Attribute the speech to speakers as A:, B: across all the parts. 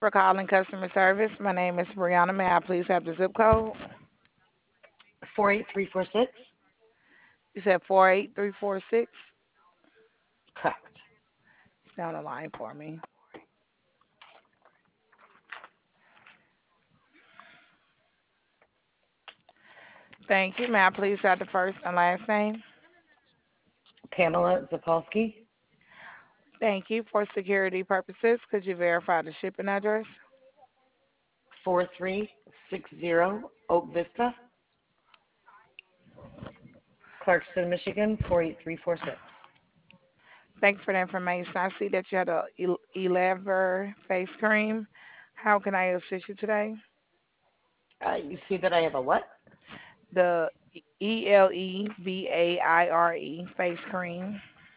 A: For calling customer service. My name is Brianna. May I please have the zip code?
B: 48346.
A: You said 48346.
B: Correct.
A: Stay on the line for me. Thank you. May I please have the first and last name?
B: Pamela Zapolsky.
A: Thank you. For security purposes, could you verify the shipping address?
B: 4360 Oak Vista, Clarkston, Michigan 48346.
A: Thanks for the information. I see that you had a Elever face cream. How can I assist you today?
B: You see that I have a what?
A: The Elevaire face cream.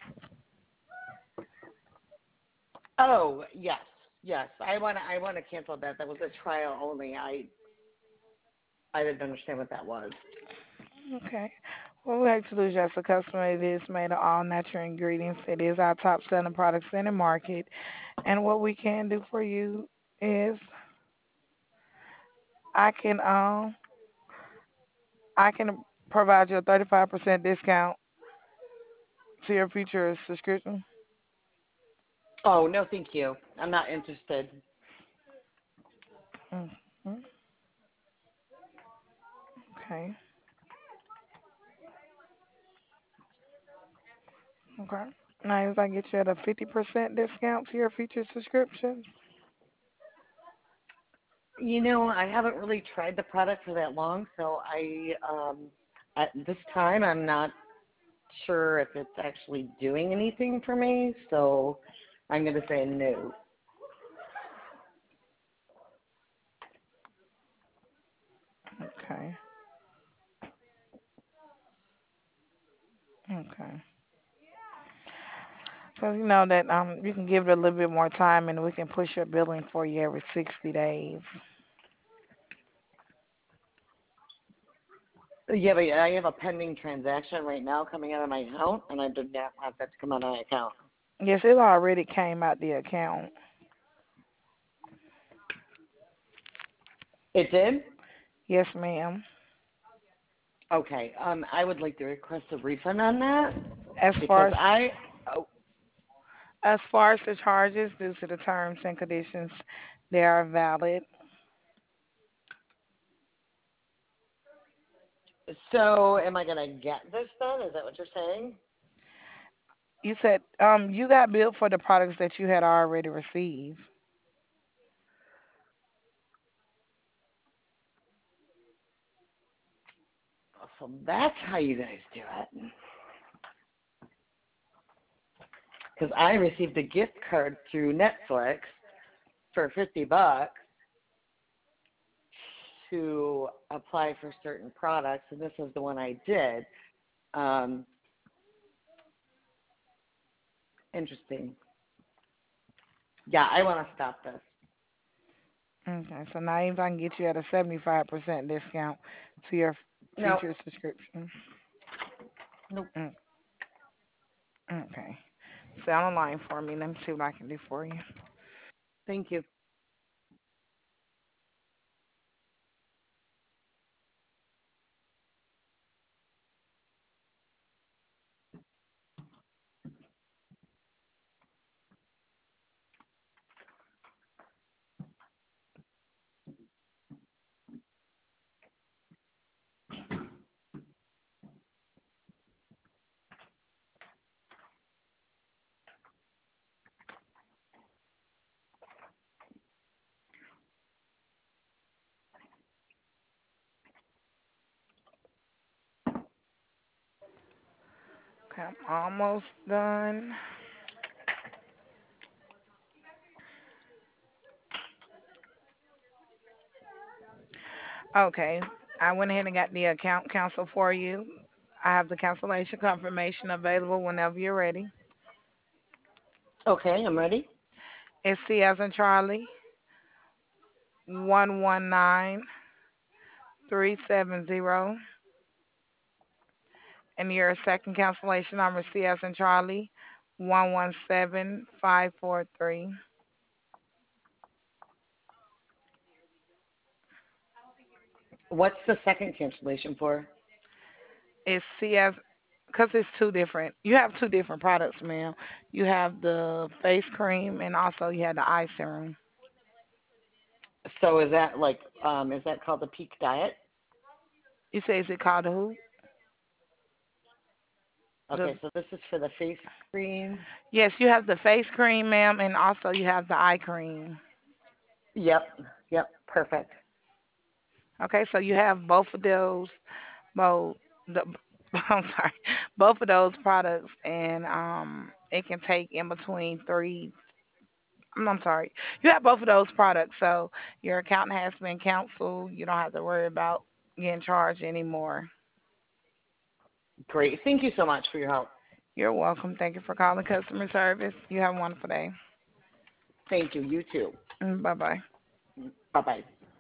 B: Oh, yes. Yes. I want to cancel that. That was a trial only. I didn't understand what that was.
A: Okay. Well, we like to lose just a customer. It is made of all natural ingredients. It is our top selling products in the market. And what we can do for you is I can um I can provide you a 35% discount to your future subscription.
B: Oh, no, thank you. I'm not interested.
A: Mhm. Okay. Okay. Now, if I get you at a 50% discount to your future subscription,
B: I haven't really tried the product for that long, so at this time I'm not sure if it's actually doing anything for me, so I'm going to say no.
A: okay. Okay. So you know that you can give it a little bit more time and we can push your billing for you every 60 days.
B: Yeah, but I have a pending transaction right now coming out of my account, and I did not want that to come out of my account.
A: Yes, it already came out the account.
B: It did?
A: Yes, ma'am.
B: Okay. I would like to request a refund on that
A: As far
B: because
A: as
B: oh,
A: as far as the charges due to the terms and conditions, they are valid.
B: so am I gonna get this then? Is that what you're saying?
A: You said you got billed for the products that you had already received.
B: So that's how you guys do it. Because I received a gift card through Netflix for $50 to apply for certain products, and this is the one I did. Um, Interesting. Yeah, I want to stop this.
A: Okay, so now if I can get you at a 75% discount to your
B: No,
A: future subscription.
B: no,
A: Mm, okay. Stay on the line for me. Let me see what I can do for you.
B: thank you.
A: Okay, I'm almost done. Okay, I went ahead and got the account cancel for you. I have the cancellation confirmation available whenever you're ready.
B: Okay, I'm ready.
A: It's C as in Charlie, 119370, and your second cancellation number is C as in Charlie, 117543.
B: What's the second cancellation for?
A: It's CS because it's two different. You have two different products, ma'am. You have the face cream and also you have the eye serum.
B: So is that called the Peak Diet?
A: You say is it called the who? The
B: Okay, so this is for the face cream.
A: yes, you have the face cream, ma'am, and also you have the eye cream.
B: Yep, yep, perfect.
A: Okay, so you have both of those, both the I'm sorry, both of those products, and it can take in between three. I'm sorry, you have both of those products, so your account has been canceled. You don't have to worry about getting charged anymore.
B: Great. Thank you so much for your help.
A: You're welcome. Thank you for calling customer service. You have a wonderful day.
B: Thank you. You too.
A: Bye bye.
B: Bye bye.